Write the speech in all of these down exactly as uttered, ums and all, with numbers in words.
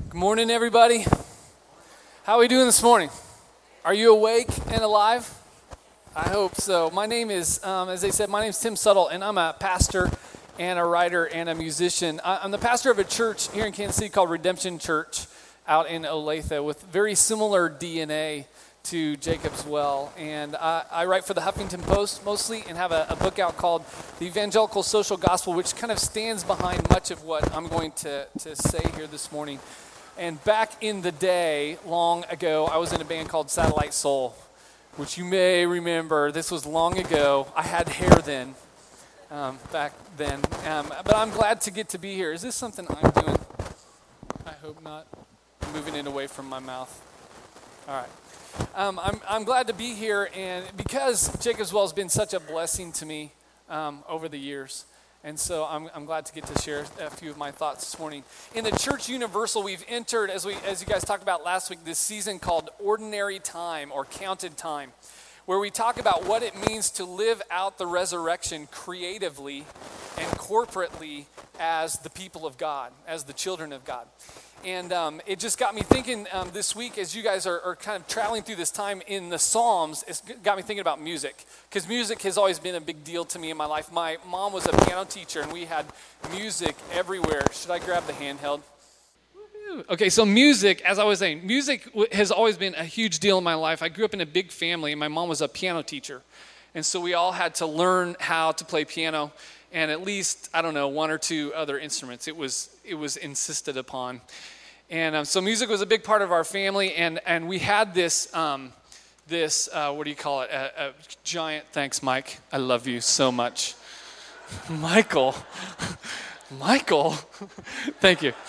Good morning, everybody. How are we doing this morning? Are you awake and alive? I hope so. My name is, um, as they said, my name is Tim Suttle, and I'm a pastor and a writer and a musician. I'm the pastor of a church here in Kansas City called Redemption Church out in Olathe with very similar D N A to Jacob's Well. And I, I write for the Huffington Post mostly and have a, a book out called The Evangelical Social Gospel, which kind of stands behind much of what I'm going to, to say here this morning. And back in the day, long ago, I was in a band called Satellite Soul, which you may remember. This was long ago. I had hair then, um, back then. Um, but I'm glad to get to be here. Is this something I'm doing? I hope not. I'm moving it away from my mouth. All right. Um, I'm, I'm glad to be here, and because Jacob's Well has been such a blessing to me um, over the years. And so I'm, I'm glad to get to share a few of my thoughts this morning. In the Church Universal, we've entered, as we as you guys talked about last week, this season called Ordinary Time or Counted Time, where we talk about what it means to live out the resurrection creatively and corporately as the people of God, as the children of God. And um, it just got me thinking um, this week as you guys are, are kind of traveling through this time in the Psalms, it's got me thinking about music. Because music has always been a big deal to me in my life. My mom was a piano teacher and we had music everywhere. Should I grab the handheld? Okay, so music, as I was saying, music has always been a huge deal in my life. I grew up in a big family and my mom was a piano teacher. And so we all had to learn how to play piano and at least, I don't know, one or two other instruments. It was it was insisted upon. And um, so music was a big part of our family, and, and we had this, um, this uh, what do you call it, a, a giant, thanks, Mike, I love you so much. Michael, Michael, thank you.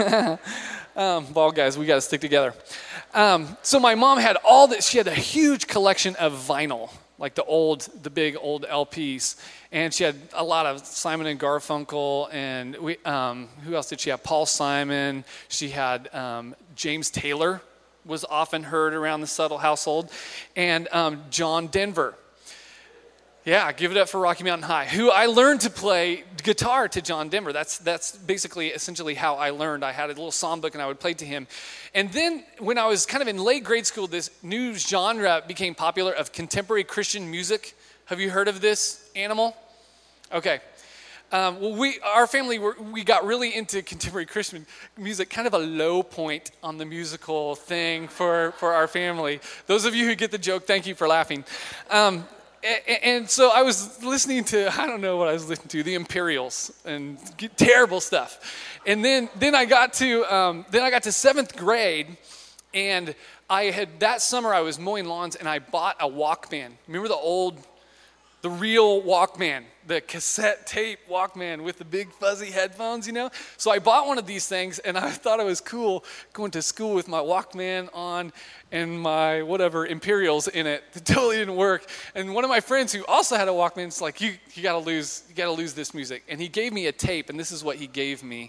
um, well, guys, we got to stick together. Um, so my mom had all this, she had a huge collection of vinyl, like the old, the big old L Ps. And she had a lot of Simon and Garfunkel, and we, um, who else did she have? Paul Simon. She had um, James Taylor was often heard around the Suttle household, and um, John Denver. Yeah, give it up for Rocky Mountain High, who I learned to play guitar to John Denver. That's that's basically essentially how I learned. I had a little songbook and I would play to him. And then when I was kind of in late grade school, this new genre became popular of contemporary Christian music. Have you heard of this animal? Okay. Um, well, we, our family, were, we got really into contemporary Christian music, kind of a low point on the musical thing for, for our family. Those of you who get the joke, thank you for laughing. Um, and, and so I was listening to, I don't know what I was listening to, the Imperials and terrible stuff. And then, then I got to, um, then I got to seventh grade, and I had, that summer I was mowing lawns and I bought a Walkman. Remember the old The real Walkman, the cassette tape Walkman with the big fuzzy headphones, you know? So I bought one of these things, and I thought it was cool going to school with my Walkman on and my whatever Imperials in it. It totally didn't work. And one of my friends who also had a Walkman is like, you you gotta lose, you gotta lose this music. And he gave me a tape, and this is what he gave me.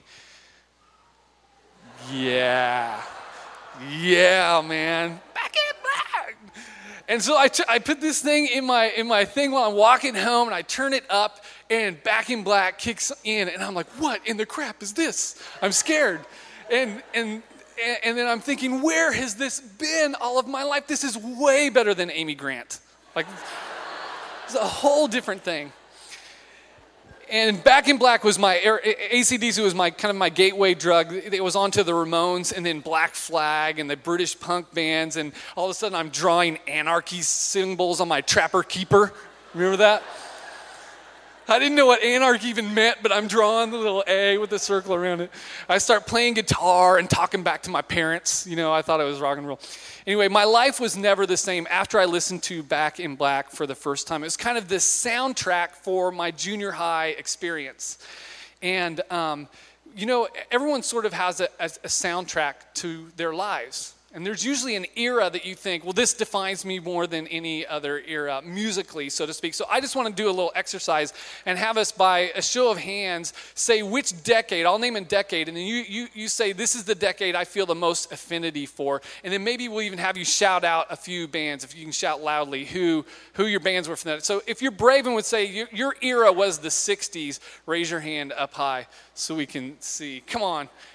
Yeah. Yeah, man. Back in black. And so I, t- I put this thing in my in my thing while I'm walking home, and I turn it up, and Back in Black kicks in, and I'm like, what in the crap is this? I'm scared. And and and then I'm thinking, where has this been all of my life? This is way better than Amy Grant. Like, it's a whole different thing. And Back in Black was my, A C D C was my kind of my gateway drug. It was onto the Ramones and then Black Flag and the British punk bands. And all of a sudden I'm drawing anarchy symbols on my Trapper Keeper. Remember that? I didn't know what anarchy even meant, but I'm drawing the little A with the circle around it. I start playing guitar and talking back to my parents. You know, I thought it was rock and roll. Anyway, my life was never the same after I listened to Back in Black for the first time. It was kind of this soundtrack for my junior high experience. And, um, you know, everyone sort of has a, a, a soundtrack to their lives. And there's usually an era that you think, well, this defines me more than any other era, musically, so to speak. So I just want to do a little exercise and have us, by a show of hands, say which decade. I'll name a decade, and then you, you, you say, this is the decade I feel the most affinity for. And then maybe we'll even have you shout out a few bands, if you can shout loudly, who, who your bands were from that. So if you're brave and would say your, your era was the sixties, raise your hand up high so we can see. Come on.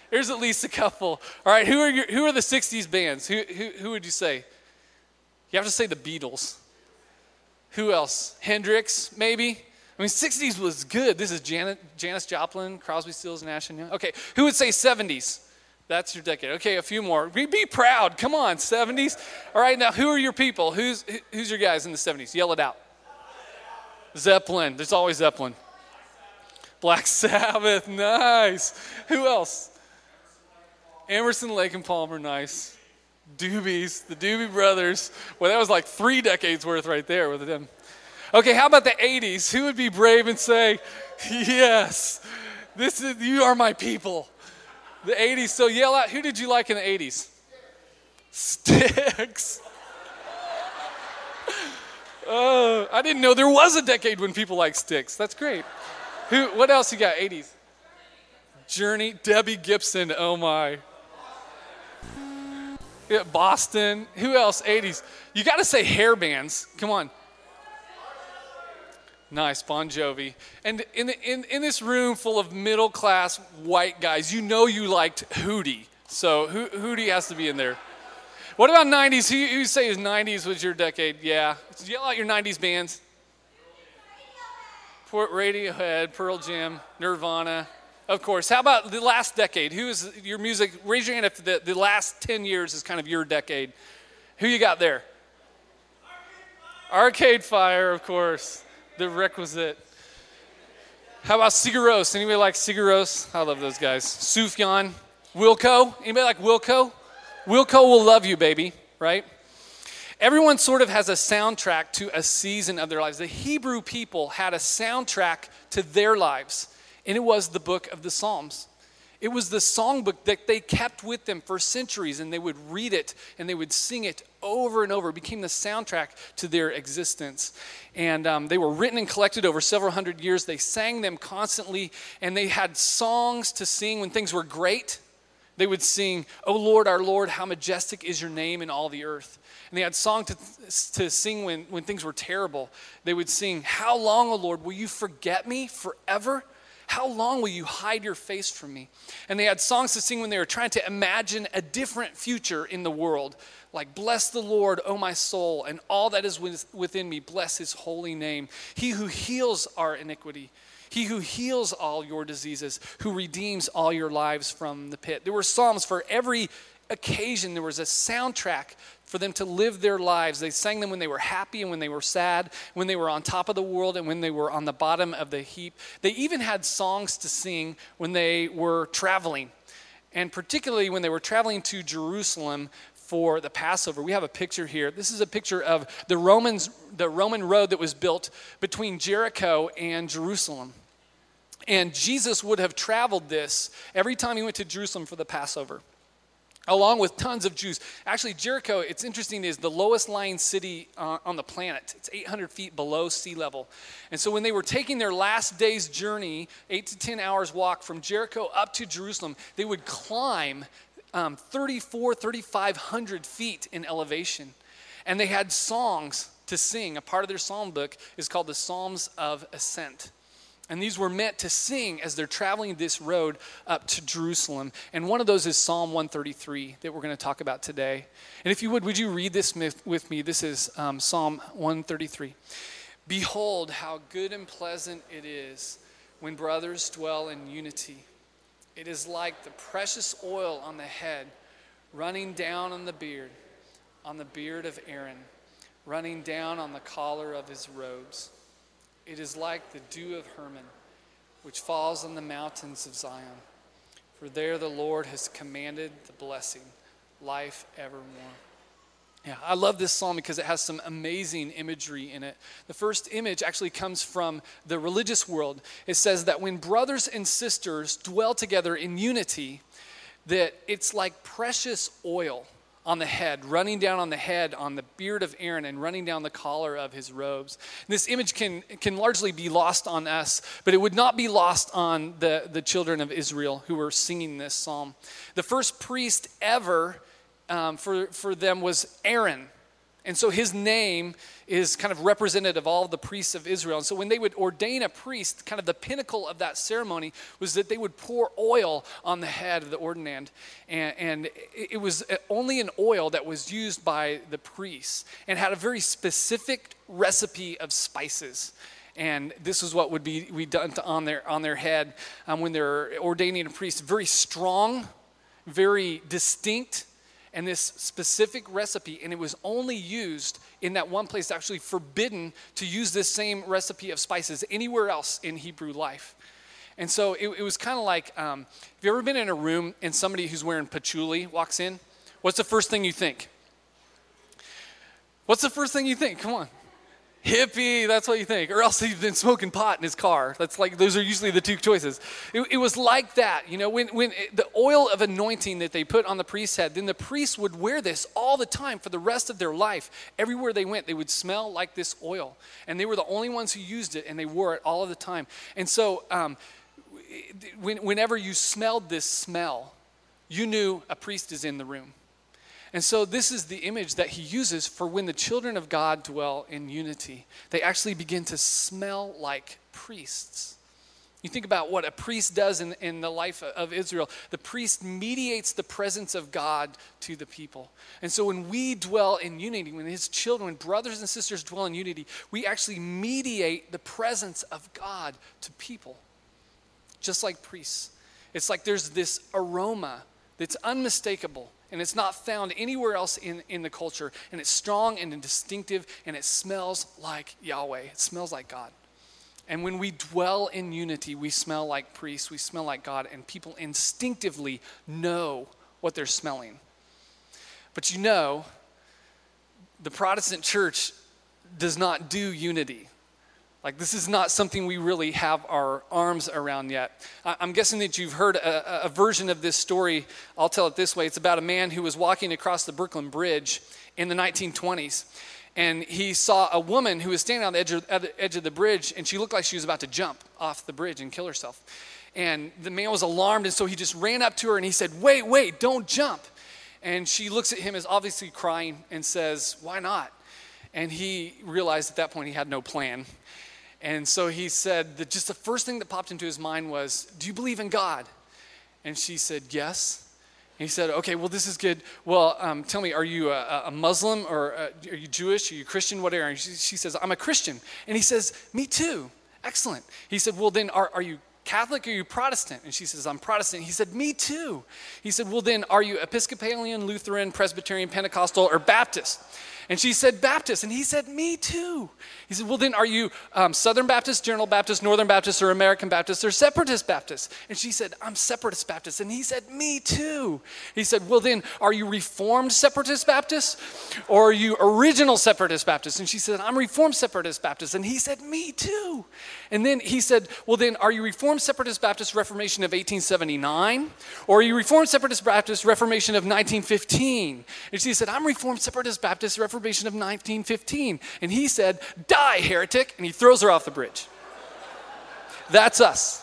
There's at least a couple. All right, who are your, who are the sixties bands? Who, who who would you say? You have to say the Beatles. Who else? Hendrix, maybe? I mean, sixties was good. This is Janet, Janis Joplin, Crosby, Stills, Nash and Young. Okay, who would say seventies? That's your decade. Okay, a few more. Be, be proud. Come on, seventies. All right, now who are your people? Who's who's your guys in the seventies? Yell it out. Zeppelin. There's always Zeppelin. Black Sabbath. Nice. Who else? Emerson, Lake and Palmer. Nice. Doobies. The Doobie Brothers. Well, that was like three decades worth right there with them. Okay, how about the eighties? Who would be brave and say, yes, this is you are my people? The eighties. So yell out, who did you like in the eighties? Styx. Oh, I didn't know there was a decade when people liked Styx. That's great. Who? What else you got? eighties. Journey. Debbie Gibson. Oh my. Yeah, Boston. Who else? eighties. You got to say hair bands. Come on. Nice, Bon Jovi. And in, the, in in this room full of middle-class white guys, you know you liked Hootie. So Ho- Hootie has to be in there. What about nineties? Who, who say his nineties was your decade? Yeah. Yell out your nineties bands. Radiohead, Pearl Jam, Nirvana. Of course. How about the last decade? Who is your music? Raise your hand if the, the last ten years is kind of your decade. Who you got there? Arcade Fire, of course. The requisite. How about Sigur Rós? Anybody like Sigur Rós? I love those guys. Sufjan. Wilco? Anybody like Wilco? Wilco will love you, baby, right? Everyone sort of has a soundtrack to a season of their lives. The Hebrew people had a soundtrack to their lives, and it was the book of the Psalms. It was the songbook that they kept with them for centuries, and they would read it, and they would sing it over and over. It became the soundtrack to their existence. And um, they were written and collected over several hundred years. They sang them constantly, and they had songs to sing when things were great. They would sing, "O Lord, our Lord, how majestic is your name in all the earth." And they had song to, to sing when, when things were terrible. They would sing, "How long, O Lord, will you forget me forever? How long will you hide your face from me?" And they had songs to sing when they were trying to imagine a different future in the world. Like, "Bless the Lord, O my soul, and all that is within me, bless his holy name. He who heals our iniquity, he who heals all your diseases, who redeems all your lives from the pit." There were psalms for every occasion. There was a soundtrack for them to live their lives. They sang them when they were happy and when they were sad, when they were on top of the world and when they were on the bottom of the heap. They even had songs to sing when they were traveling, and particularly when they were traveling to Jerusalem for the Passover. We have a picture here. This is a picture of the Romans, the Roman road that was built between Jericho and Jerusalem. And Jesus would have traveled this every time he went to Jerusalem for the Passover, along with tons of Jews. Actually, Jericho, it's interesting, is the lowest lying city uh, on the planet. It's eight hundred feet below sea level. And so when they were taking their last day's journey, eight to ten hours walk from Jericho up to Jerusalem, they would climb um, thirty-four, thirty-five hundred feet in elevation. And they had songs to sing. A part of their psalm book is called the Psalms of Ascent. And these were meant to sing as they're traveling this road up to Jerusalem. And one of those is Psalm one thirty-three that we're going to talk about today. And if you would, would you read this with me? This is um, Psalm one thirty-three. "Behold, how good and pleasant it is when brothers dwell in unity. It is like the precious oil on the head, running down on the beard, on the beard of Aaron, running down on the collar of his robes. It is like the dew of Hermon, which falls on the mountains of Zion. For there the Lord has commanded the blessing, life evermore." Yeah, I love this psalm because it has some amazing imagery in it. The first image actually comes from the religious world. It says that when brothers and sisters dwell together in unity, that it's like precious oil on the head, running down on the head, on the beard of Aaron, and running down the collar of his robes. And this image can can largely be lost on us, but it would not be lost on the, the children of Israel who were singing this psalm. The first priest ever um, for, for them was Aaron. And so his name is kind of representative of all the priests of Israel. And so when they would ordain a priest, kind of the pinnacle of that ceremony was that they would pour oil on the head of the ordinand. And, and it was only an oil that was used by the priests and had a very specific recipe of spices. And this is what would be we done to, on their on their head um, when they're ordaining a priest. Very strong, very distinct, and this specific recipe, and it was only used in that one place, actually forbidden to use this same recipe of spices anywhere else in Hebrew life. And so it, it was kind of like, um, have you ever been in a room and somebody who's wearing patchouli walks in? What's the first thing you think? What's the first thing you think? Come on. Hippie, that's what you think. Or else he's been smoking pot in his car. That's like, those are usually the two choices. It, it was like that, you know, when, when it, the oil of anointing that they put on the priest's head, then the priests would wear this all the time for the rest of their life. Everywhere they went, they would smell like this oil. And they were the only ones who used it, and they wore it all of the time. And so um, when, whenever you smelled this smell, you knew a priest is in the room. And so this is the image that he uses for when the children of God dwell in unity. They actually begin to smell like priests. You think about what a priest does in, in the life of Israel. The priest mediates the presence of God to the people. And so when we dwell in unity, when his children, when brothers and sisters dwell in unity, we actually mediate the presence of God to people. Just like priests. It's like there's this aroma that's unmistakable. And it's not found anywhere else in, in the culture. And it's strong and distinctive, and it smells like Yahweh. It smells like God. And when we dwell in unity, we smell like priests, we smell like God, and people instinctively know what they're smelling. But you know, the Protestant church does not do unity. Like, this is not something we really have our arms around yet. I'm guessing that you've heard a, a version of this story. I'll tell it this way. It's about a man who was walking across the Brooklyn Bridge in the nineteen twenties. And he saw a woman who was standing on the edge of, at the edge of the bridge, and she looked like she was about to jump off the bridge and kill herself. And the man was alarmed, and so he just ran up to her, and he said, wait, wait, don't jump. And she looks at him as obviously crying and says, why not? And he realized at that point he had no plan. And so he said that just the first thing that popped into his mind was, do you believe in God? And she said, yes. And he said, okay, well, this is good. Well, um, tell me, are you a, a Muslim, or a, are you Jewish? Are you Christian? Whatever. And she, she says, I'm a Christian. And he says, me too. Excellent. He said, well, then are, are you Catholic or are you Protestant? And she says, I'm Protestant. He said, me too. He said, well, then are you Episcopalian, Lutheran, Presbyterian, Pentecostal, or Baptist? And she said, Baptist. And he said, me too. He said, well, then are you um, Southern Baptist, General Baptist, Northern Baptist, or American Baptist, or Separatist Baptist? And she said, I'm Separatist Baptist. And he said, me too. He said, well, then are you Reformed Separatist Baptist, or are you Original Separatist Baptist? And she said, I'm Reformed Separatist Baptist. And he said, me too. And then he said, well, then are you Reformed Separatist Baptist Reformation of eighteen seventy-nine, or are you Reformed Separatist Baptist Reformation of nineteen fifteen? And she said, I'm Reformed Separatist Baptist Reformation of nineteen fifteen. And he said, die, heretic, and he throws her off the bridge. That's us.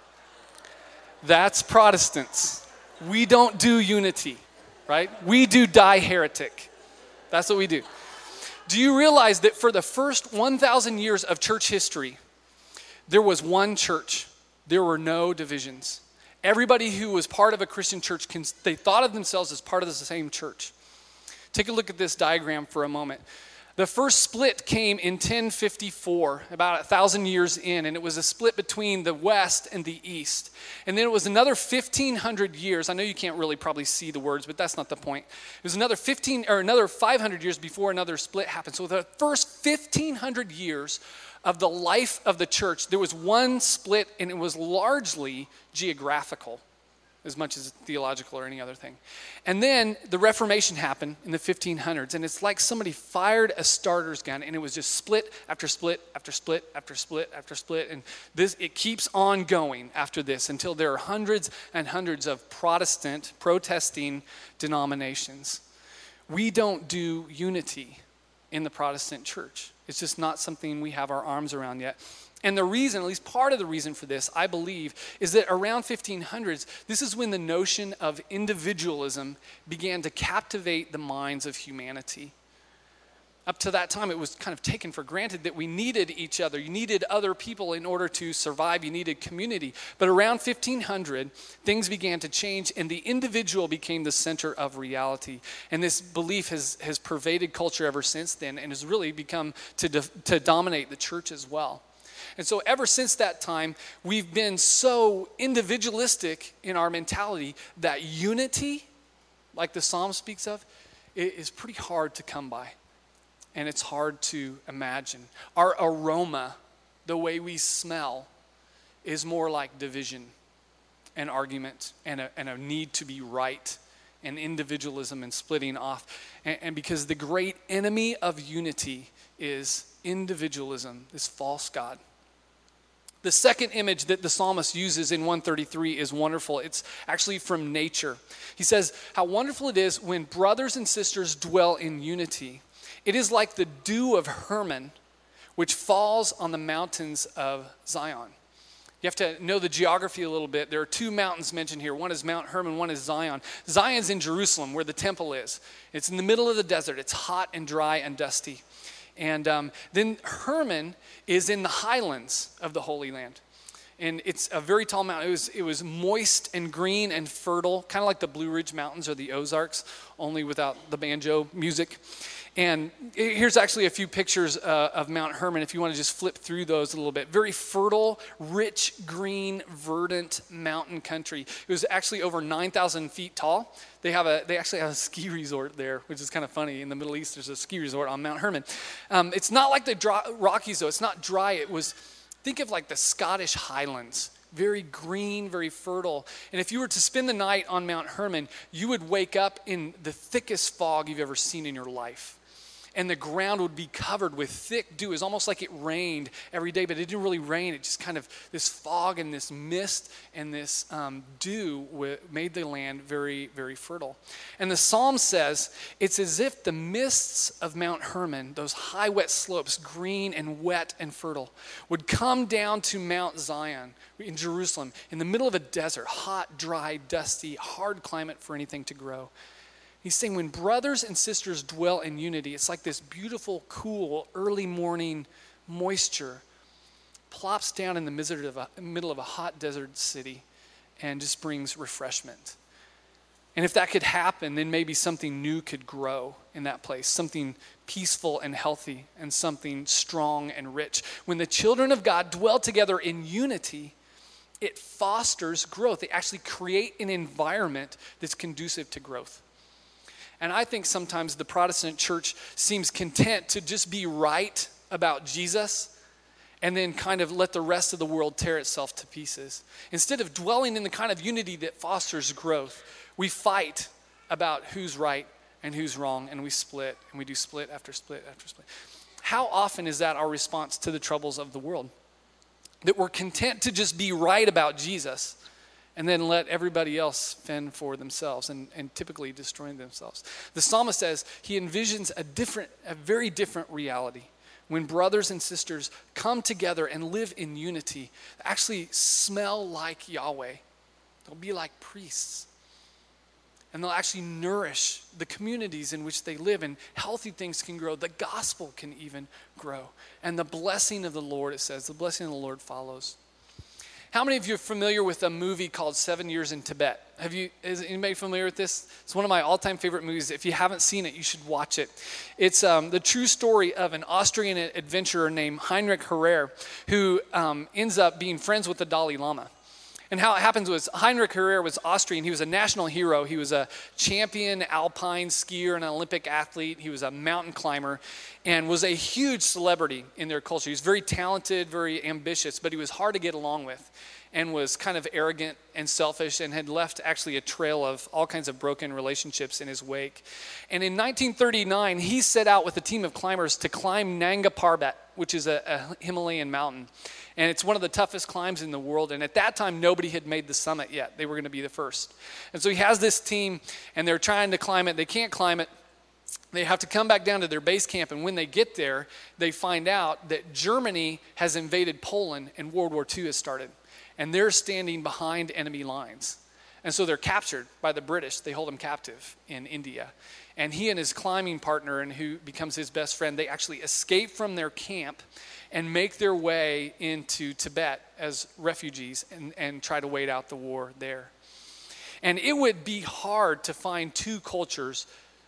That's Protestants. We don't do unity, right? We do die, heretic. That's what we do. Do you realize that for the first one thousand years of church history, there was one church? There were no divisions. Everybody who was part of a Christian church, they thought of themselves as part of the same church. Take a look at this diagram for a moment. The first split came in ten fifty-four, about a thousand years in, and it was a split between the West and the East. And then it was another fifteen hundred years. I know you can't really probably see the words, but that's not the point. It was another fifteen or another five hundred years before another split happened. So the first fifteen hundred years of the life of the church, there was one split, and it was largely geographical, as much as theological or any other thing. And then the Reformation happened in the fifteen hundreds, and it's like somebody fired a starter's gun, and it was just split after split after split after split after split, and this it keeps on going after this until there are hundreds and hundreds of Protestant protesting denominations. We don't do unity in the Protestant church. It's just not something we have our arms around yet. And the reason, at least part of the reason for this, I believe, is that around fifteen hundreds, this is when the notion of individualism began to captivate the minds of humanity. Up to that time, it was kind of taken for granted that we needed each other. You needed other people in order to survive. You needed community. But around fifteen hundred, things began to change, and the individual became the center of reality. And this belief has, has pervaded culture ever since then and has really become to, de- to dominate the church as well. And so ever since that time, we've been so individualistic in our mentality that unity, like the Psalm speaks of, is pretty hard to come by. And it's hard to imagine. Our aroma, the way we smell, is more like division and argument and a, and a need to be right and individualism and splitting off. And, and because the great enemy of unity is individualism, this false god. The second image that the psalmist uses in one thirty-three is wonderful. It's actually from nature. He says, how wonderful it is when brothers and sisters dwell in unity. It is like the dew of Hermon, which falls on the mountains of Zion. You have to know the geography a little bit. There are two mountains mentioned here. One is Mount Hermon, one is Zion. Zion's in Jerusalem, where the temple is. It's in the middle of the desert. It's hot and dry and dusty. And um, then Hermon is in the highlands of the Holy Land. And it's a very tall mountain. It was, it was moist and green and fertile, kind of like the Blue Ridge Mountains or the Ozarks, only without the banjo music. And here's actually a few pictures uh, of Mount Hermon, if you want to just flip through those a little bit. Very fertile, rich, green, verdant mountain country. It was actually over nine thousand feet tall. They have a they actually have a ski resort there, which is kind of funny. In the Middle East, there's a ski resort on Mount Hermon. Um, it's not like the dry, Rockies, though. It's not dry. It was, think of like the Scottish Highlands. Very green, very fertile. And if you were to spend the night on Mount Hermon, you would wake up in the thickest fog you've ever seen in your life. And the ground would be covered with thick dew. It was almost like it rained every day, but it didn't really rain. It just kind of, this fog and this mist and this um, dew w- made the land very, very fertile. And the Psalm says, it's as if the mists of Mount Hermon, those high wet slopes, green and wet and fertile, would come down to Mount Zion in Jerusalem, in the middle of a desert, hot, dry, dusty, hard climate for anything to grow. He's saying when brothers and sisters dwell in unity, it's like this beautiful, cool, early morning moisture plops down in the middle of a hot desert city and just brings refreshment. And if that could happen, then maybe something new could grow in that place, something peaceful and healthy and something strong and rich. When the children of God dwell together in unity, it fosters growth. They actually create an environment that's conducive to growth. And I think sometimes the Protestant church seems content to just be right about Jesus and then kind of let the rest of the world tear itself to pieces. Instead of dwelling in the kind of unity that fosters growth, we fight about who's right and who's wrong, and we split, and we do split after split after split. How often is that our response to the troubles of the world? That we're content to just be right about Jesus and then let everybody else fend for themselves and, and typically destroying themselves. The psalmist says he envisions a different, a very different reality when brothers and sisters come together and live in unity, actually smell like Yahweh. They'll be like priests. And they'll actually nourish the communities in which they live, and healthy things can grow. The gospel can even grow. And the blessing of the Lord, it says, the blessing of the Lord follows. How many of you are familiar with a movie called Seven Years in Tibet? Have you, is anybody familiar with this? It's one of my all-time favorite movies. If you haven't seen it, you should watch it. It's um, the true story of an Austrian adventurer named Heinrich Herrera, who um, ends up being friends with the Dalai Lama. And how it happens was Heinrich Herrera was Austrian. He was a national hero. He was a champion alpine skier and an Olympic athlete. He was a mountain climber and was a huge celebrity in their culture. He was very talented, very ambitious, but he was hard to get along with and was kind of arrogant and selfish and had left actually a trail of all kinds of broken relationships in his wake. And in nineteen thirty-nine, he set out with a team of climbers to climb Nanga Parbat, which is a, a Himalayan mountain. And it's one of the toughest climbs in the world. And at that time, nobody had made the summit yet. They were going to be the first. And so he has this team, and they're trying to climb it. They can't climb it. They have to come back down to their base camp. And when they get there, they find out that Germany has invaded Poland and World War Two has started. And they're standing behind enemy lines. And so they're captured by the British. They hold him captive in India. And he and his climbing partner, and who becomes his best friend, they actually escape from their camp and make their way into Tibet as refugees and, and try to wait out the war there. And it would be hard to find two cultures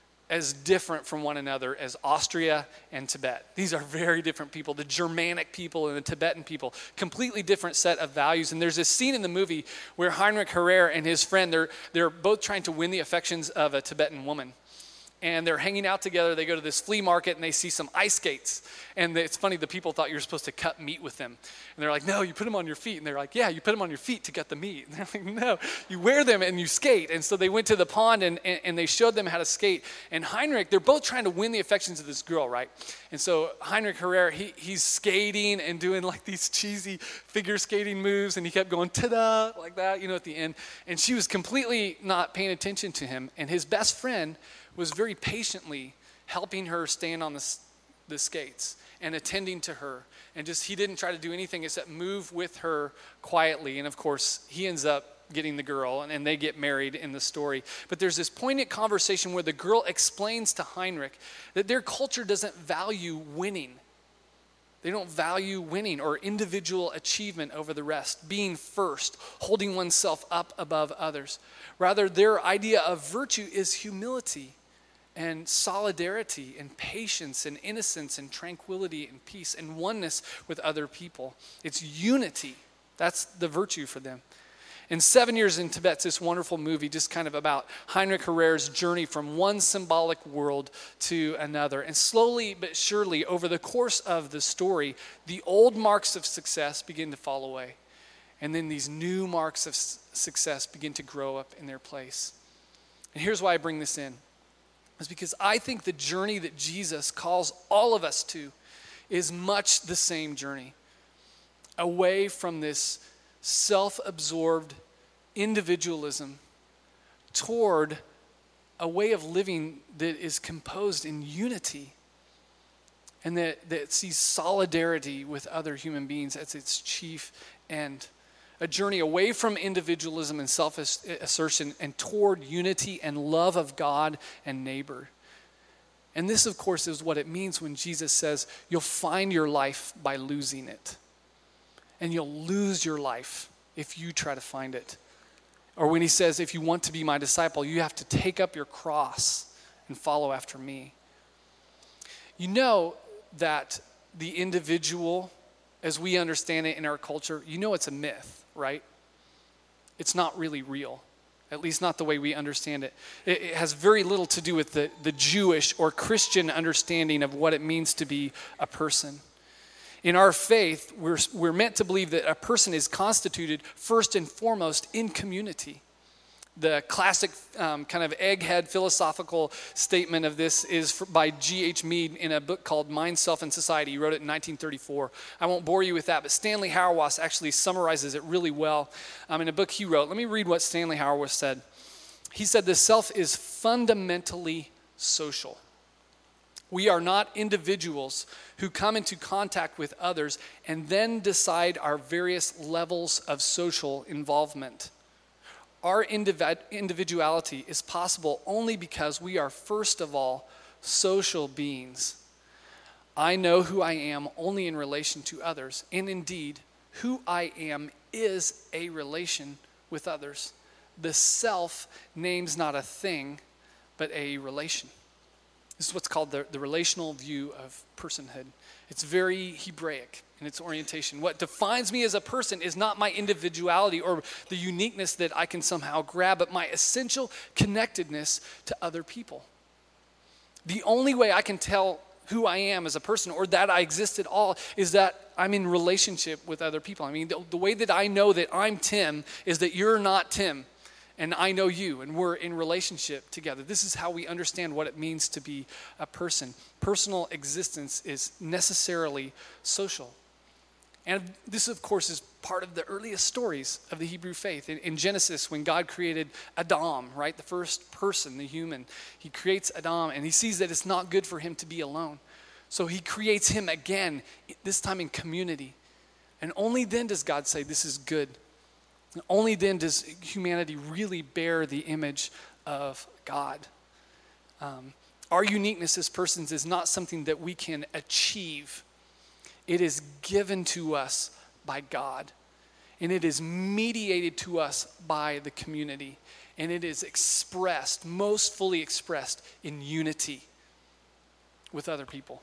as different from one another as Austria and Tibet. These are very different people. The Germanic people and the Tibetan people, completely different set of values. And there's this scene in the movie where Heinrich Herrera and his friend, they're, they're both trying to win the affections of a Tibetan woman. And they're hanging out together. They go to this flea market and they see some ice skates. And it's funny, the people thought you were supposed to cut meat with them. And they're like, no, you put them on your feet. And they're like, yeah, you put them on your feet to cut the meat. And they're like, no, you wear them and you skate. And so they went to the pond and, and, and they showed them how to skate. And Heinrich, they're both trying to win the affections of this girl, right? And so Heinrich Herrera, he, he's skating and doing like these cheesy figure skating moves. And he kept going, ta-da, like that, you know, at the end. And she was completely not paying attention to him. And his best friend was very patiently helping her stand on the, the skates and attending to her. And just, he didn't try to do anything except move with her quietly. And of course, he ends up getting the girl and, and they get married in the story. But there's this poignant conversation where the girl explains to Heinrich that their culture doesn't value winning. They don't value winning or individual achievement over the rest, being first, holding oneself up above others. Rather, their idea of virtue is humility and solidarity and patience and innocence and tranquility and peace and oneness with other people. It's unity. That's the virtue for them. And Seven Years in Tibet's this wonderful movie just kind of about Heinrich Herrera's journey from one symbolic world to another. And slowly but surely over the course of the story, the old marks of success begin to fall away. And then these new marks of success begin to grow up in their place. And here's why I bring this in. Is because I think the journey that Jesus calls all of us to is much the same journey. Away from this self-absorbed individualism toward a way of living that is composed in unity and that, that sees solidarity with other human beings as its chief end. A journey away from individualism and self-assertion and toward unity and love of God and neighbor. And this, of course, is what it means when Jesus says, you'll find your life by losing it. And you'll lose your life if you try to find it. Or when he says, if you want to be my disciple, you have to take up your cross and follow after me. You know that the individual, as we understand it in our culture, you know it's a myth. Right? It's not really real, at least not the way we understand it. It, it has very little to do with the, the Jewish or Christian understanding of what it means to be a person. In our faith, we're, we're meant to believe that a person is constituted first and foremost in community. The classic um, kind of egghead philosophical statement of this is for, by G H Mead in a book called Mind, Self, and Society. He wrote it in nineteen thirty-four. I won't bore you with that, but Stanley Hauerwas actually summarizes it really well um, in a book he wrote. Let me read what Stanley Hauerwas said. He said, the self is fundamentally social. We are not individuals who come into contact with others and then decide our various levels of social involvement. Our individuality is possible only because we are, first of all, social beings. I know who I am only in relation to others, and indeed, who I am is a relation with others. The self names not a thing, but a relation. This is what's called the, the relational view of personhood. It's very Hebraic in its orientation. What defines me as a person is not my individuality or the uniqueness that I can somehow grab, but my essential connectedness to other people. The only way I can tell who I am as a person or that I exist at all is that I'm in relationship with other people. I mean, the, the way that I know that I'm Tim is that you're not Tim. And I know you, and we're in relationship together. This is how we understand what it means to be a person. Personal existence is necessarily social. And this, of course, is part of the earliest stories of the Hebrew faith. In, in Genesis, when God created Adam, right, the first person, the human, he creates Adam, and he sees that it's not good for him to be alone. So he creates him again, this time in community. And only then does God say, this is good. And only then does humanity really bear the image of God. Um, our uniqueness as persons is not something that we can achieve. It is given to us by God. And it is mediated to us by the community. And it is expressed, most fully expressed, in unity with other people.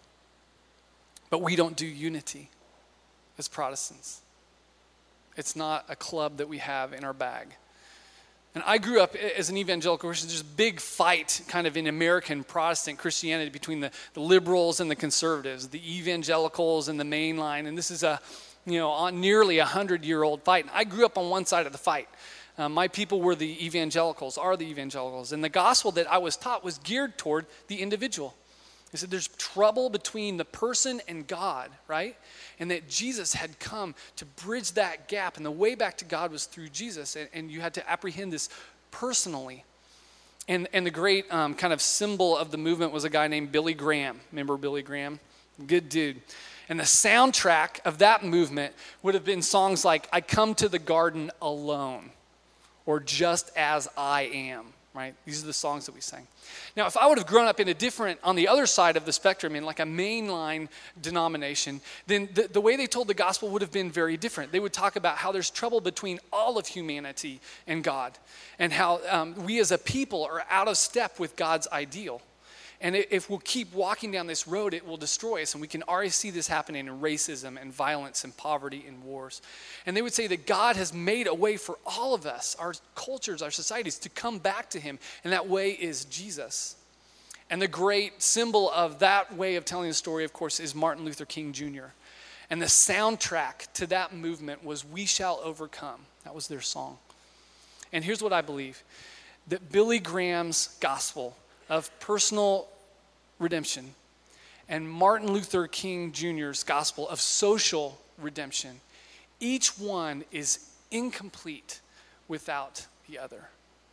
But we don't do unity as Protestants. It's not a club that we have in our bag. And I grew up as an evangelical Christian. There's a big fight kind of in American Protestant Christianity between the, the liberals and the conservatives, the evangelicals and the mainline. And this is a, you know, on nearly a hundred-year-old fight. And I grew up on one side of the fight. Uh, my people were the evangelicals, are the evangelicals. And the gospel that I was taught was geared toward the individual. He said there's trouble between the person and God, right? And that Jesus had come to bridge that gap. And the way back to God was through Jesus. And, and you had to apprehend this personally. And, and the great um, kind of symbol of the movement was a guy named Billy Graham. Remember Billy Graham? Good dude. And the soundtrack of that movement would have been songs like, I Come to the Garden Alone, or Just As I Am. Right? These are the songs that we sang. Now, if I would have grown up in a different, on the other side of the spectrum, in like a mainline denomination, then the, the way they told the gospel would have been very different. They would talk about how there's trouble between all of humanity and God, and how um, we as a people are out of step with God's ideal. And if we'll keep walking down this road, it will destroy us. And we can already see this happening in racism and violence and poverty and wars. And they would say that God has made a way for all of us, our cultures, our societies, to come back to him. And that way is Jesus. And the great symbol of that way of telling the story, of course, is Martin Luther King Junior And the soundtrack to that movement was We Shall Overcome. That was their song. And here's what I believe. That Billy Graham's gospel of personal redemption and Martin Luther King Junior's gospel of social redemption, each one is incomplete without the other.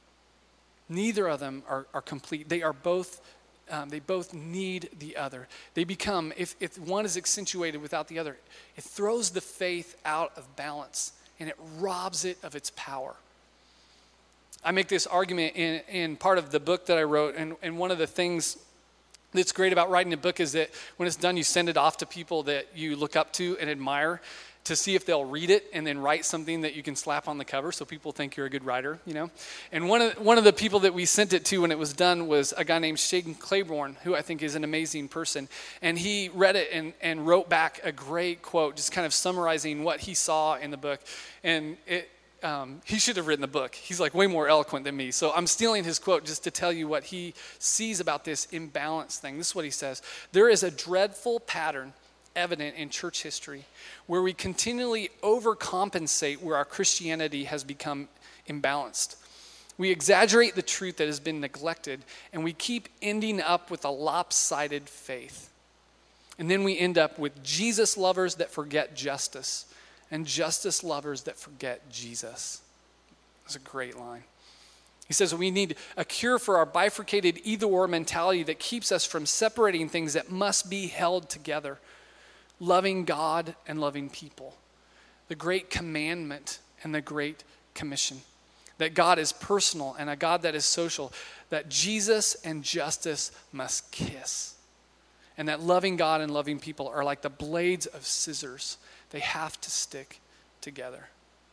Neither of them are, are complete. They are both, um, they both need the other. They become, if, if one is accentuated without the other, it throws the faith out of balance and it robs it of its power. I make this argument in, in part of the book that I wrote, and, and one of the things that's great about writing a book is that when it's done, you send it off to people that you look up to and admire to see if they'll read it and then write something that you can slap on the cover so people think you're a good writer, you know? And one of, one of the people that we sent it to when it was done was a guy named Shaden Claiborne, who I think is an amazing person. And he read it and, and wrote back a great quote, just kind of summarizing what he saw in the book. And it Um, he should have written the book. He's like way more eloquent than me. So I'm stealing his quote just to tell you what he sees about this imbalance thing. This is what he says. There is a dreadful pattern evident in church history where we continually overcompensate where our Christianity has become imbalanced. We exaggerate the truth that has been neglected, and we keep ending up with a lopsided faith. And then we end up with Jesus lovers that forget justice, and justice lovers that forget Jesus. That's a great line. He says we need a cure for our bifurcated either-or mentality that keeps us from separating things that must be held together. Loving God and loving people. The great commandment and the great commission. That God is personal and a God that is social. That Jesus and justice must kiss. And that loving God and loving people are like the blades of scissors. They have to stick together.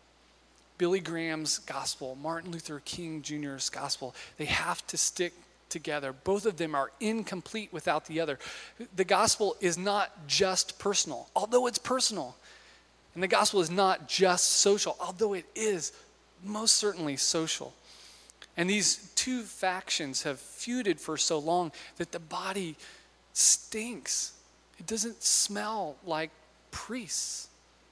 Billy Graham's gospel, Martin Luther King Junior's gospel, they have to stick together. Both of them are incomplete without the other. The gospel is not just personal, although it's personal. And the gospel is not just social, although it is most certainly social. And these two factions have feuded for so long that the body stinks. It doesn't smell like priests.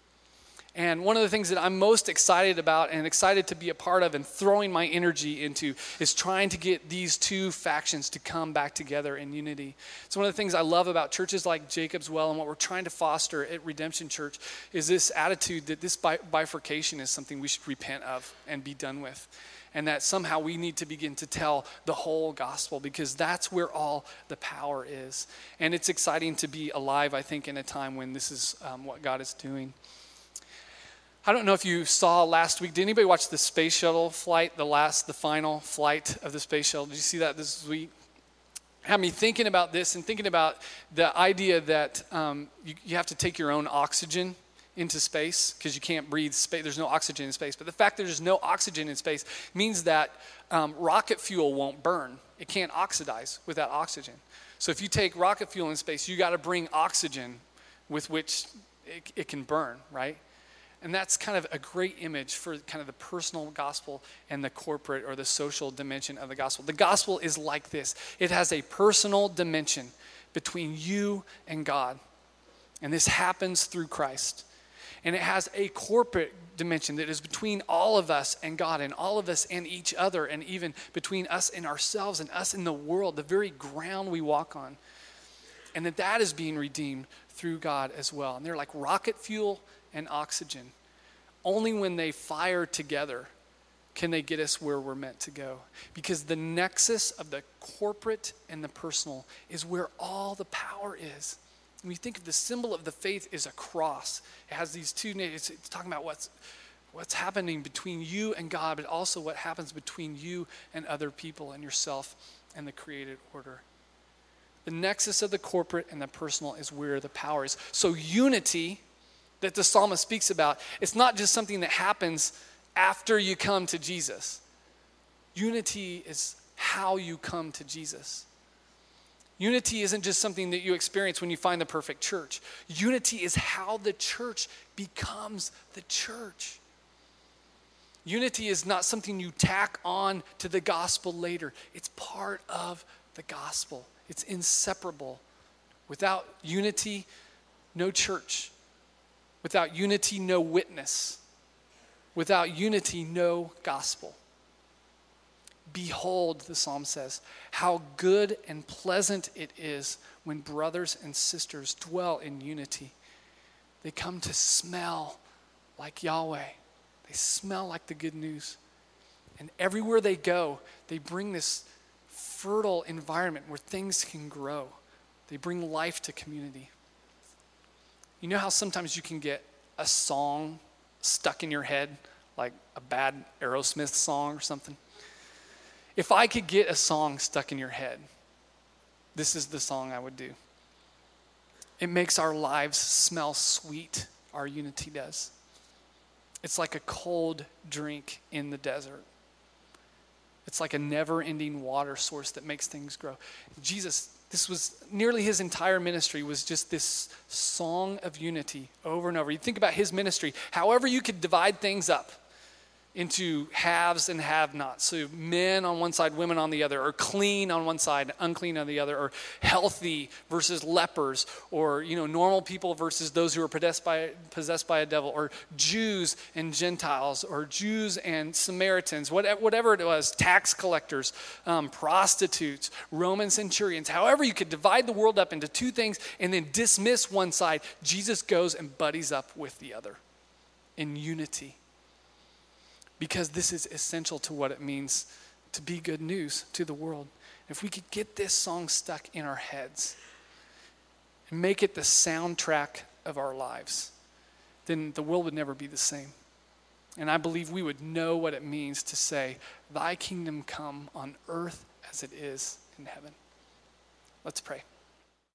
And one of the things that I'm most excited about and excited to be a part of and throwing my energy into is trying to get these two factions to come back together in unity. It's one of the things I love about churches like Jacob's Well and what we're trying to foster at Redemption Church is this attitude that this bifurcation is something we should repent of and be done with. And that somehow we need to begin to tell the whole gospel because that's where all the power is. And it's exciting to be alive, I think, in a time when this is um, what God is doing. I don't know if you saw last week. Did anybody watch the space shuttle flight, the last, the final flight of the space shuttle? Did you see that this week? Had me thinking about this and thinking about the idea that um, you, you have to take your own oxygen into space because you can't breathe space. There's no oxygen in space. But the fact that there's no oxygen in space means that um, rocket fuel won't burn. It can't oxidize without oxygen. So if you take rocket fuel in space, you got to bring oxygen with which it, it can burn, right? And that's kind of a great image for kind of the personal gospel and the corporate or the social dimension of the gospel. The gospel is like this. It has a personal dimension between you and God. And this happens through Christ. And it has a corporate dimension that is between all of us and God, and all of us and each other, and even between us and ourselves and us in the world, the very ground we walk on. And that that is being redeemed through God as well. And they're like rocket fuel and oxygen. Only when they fire together can they get us where we're meant to go. Because the nexus of the corporate and the personal is where all the power is. When you think of the symbol of the faith is a cross. It has these two names. It's talking about what's what's happening between you and God, but also what happens between you and other people and yourself and the created order. The nexus of the corporate and the personal is where the power is. So unity that the psalmist speaks about, it's not just something that happens after you come to Jesus. Unity is how you come to Jesus. Unity isn't just something that you experience when you find the perfect church. Unity is how the church becomes the church. Unity is not something you tack on to the gospel later. It's part of the gospel. It's inseparable. Without unity, no church. Without unity, no witness. Without unity, no gospel. Behold, the psalm says, how good and pleasant it is when brothers and sisters dwell in unity. They come to smell like Yahweh. They smell like the good news. And everywhere they go, they bring this fertile environment where things can grow. They bring life to community. You know how sometimes you can get a song stuck in your head, like a bad Aerosmith song or something? If I could get a song stuck in your head, this is the song I would do. It makes our lives smell sweet, our unity does. It's like a cold drink in the desert. It's like a never-ending water source that makes things grow. Jesus, this was nearly his entire ministry was just this song of unity over and over. You think about his ministry, however you could divide things up into haves and have-nots. So men on one side, women on the other, or clean on one side, unclean on the other, or healthy versus lepers, or you know, normal people versus those who are possessed by, possessed by a devil, or Jews and Gentiles, or Jews and Samaritans, whatever it was, tax collectors, um, prostitutes, Roman centurions. However you could divide the world up into two things and then dismiss one side, Jesus goes and buddies up with the other in unity. Because this is essential to what it means to be good news to the world. If we could get this song stuck in our heads and make it the soundtrack of our lives, then the world would never be the same. And I believe we would know what it means to say, thy kingdom come on earth as it is in heaven. Let's pray.